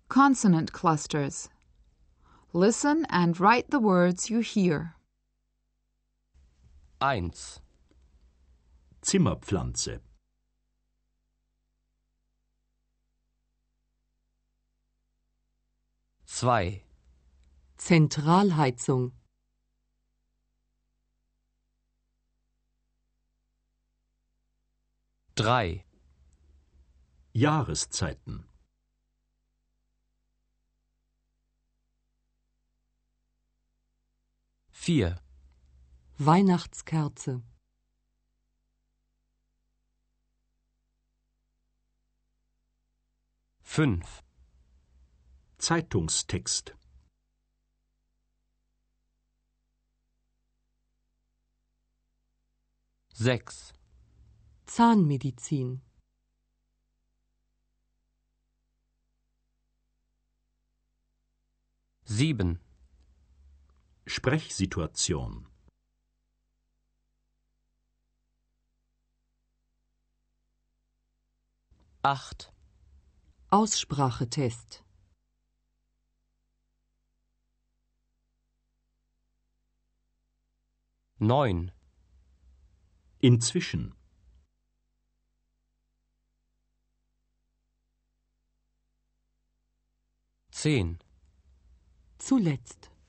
Consonant clusters. Listen and write the words you hear. 1. Zimmerpflanze. 2. Zentralheizung. 3. Jahreszeiten. 4. Weihnachtskerze. 5. Zeitungstext. 6. Zahnmedizin. 7. Sprechsituation. 8. Aussprachetest. 9. Inzwischen. 10. Zuletzt.